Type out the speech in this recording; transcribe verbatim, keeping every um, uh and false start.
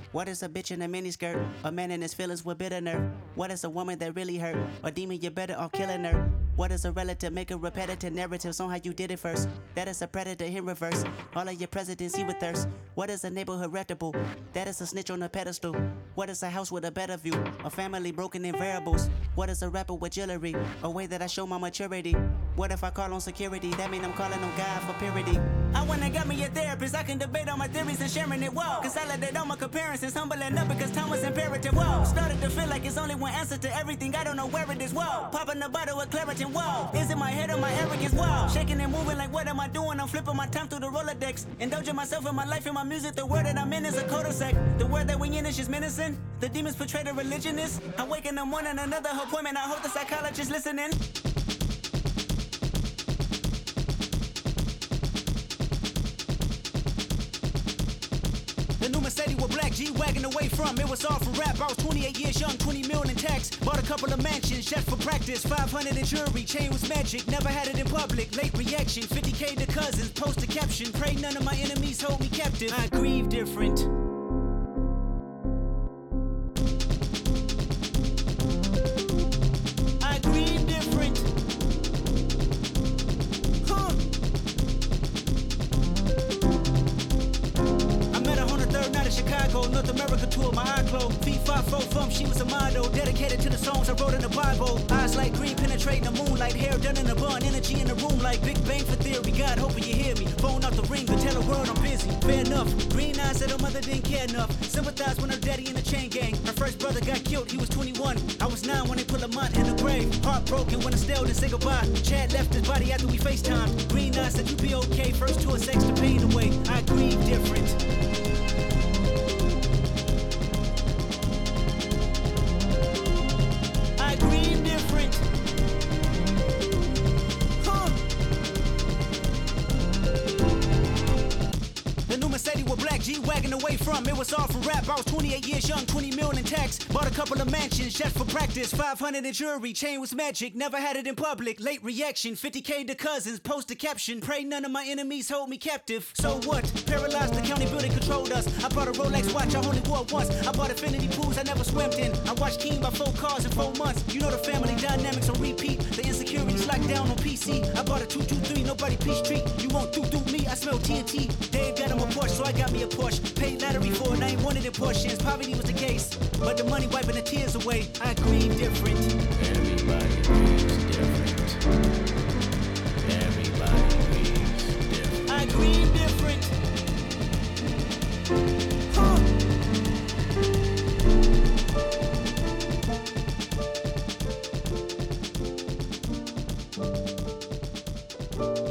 What is a bitch in a miniskirt? A man in his feelings with bitter nerve. What is a woman that really hurt? A demon, you better off killing her. What is a relative? Make a repetitive narratives on how you did it first. That is a predator in reverse. All of your presidents he with thirst. What is a neighborhood reputable? That is a snitch on a pedestal. What is a house with a better view? A family broken in variables. What is a rapper with jewelry? A way that I show my maturity. What if I call on security? That mean I'm calling on God for purity. I went and got me a therapist. I can debate all my theories and sharing it. Whoa. Consolidate all my comparisons. Humbling up because time was imperative. Whoa. Started to feel like it's only one answer to everything. I don't know where it is. Whoa. Popping a bottle with Claritin. Whoa. Is it my head or my arrogance? Whoa. Shaking and moving like what am I doing? I'm flipping my time through the Rolodex. Indulging myself in my life and my music. The world that I'm in is a cul-de-sac. The world that we in is just menacing. The demons portray the religionists. I wake in the morning, another appointment. I hope the psychologist listening. The new Mercedes with black G-Wagon away from. It was all for rap. I was twenty-eight years young, twenty mil in tax. Bought a couple of mansions, just for practice. five hundred in jewelry, chain was magic. Never had it in public. Late reaction, fifty K to cousins. Post a caption. Pray none of my enemies hold me captive. I grieve different. I grieve different. Huh. I met her on the third night of Chicago, North America tour, my eye closed. Feet five four from, she was a model, dedicated to the songs I wrote in the Bible. Eyes like green, penetrating the moonlight, hair done in a bun, energy in the room like Big Bang for theory. God, hoping you hear me. Phone out the ring, but tell the world I'm busy. Fair enough. Green eyes said her mother didn't care enough. Sympathize when her daddy in the chain gang. Her first brother got killed, he was twenty-one. I was nine when they put Lamont in the grave. Heartbroken when I still didn't say goodbye. Chad left his body after we FaceTimed. Green eyes said you be okay. First tour sex to pain away. I grieve different. I grieve different. Huh. The new Mercedes with black G-Wagon away from. It was all for rap. I was twenty-eight years young, twenty mil in tax. Bought a couple of mansions, just for practice. five hundred in jewelry, chain was magic. Never had it in public. Late reaction, fifty K to cousins. Post a caption. Pray none of my enemies hold me captive. So what? Paralyzed, the county building controlled us. I bought a Rolex watch, I only wore it once. I bought infinity pools I never swam in. I watched King by four cars in four months. You know the family dynamics on repeat. The insecurities locked down on P C. I bought a two two three, nobody please treat. You won't do do me, I smell T N T. Dave got him a Porsche, so I got me a Porsche. Paid lottery for it, I ain't wanted in portions. Poverty was the case, but the money wiping the tears away. I grieve different. Everybody grieves different. Everybody grieves different. I grieve different. Huh.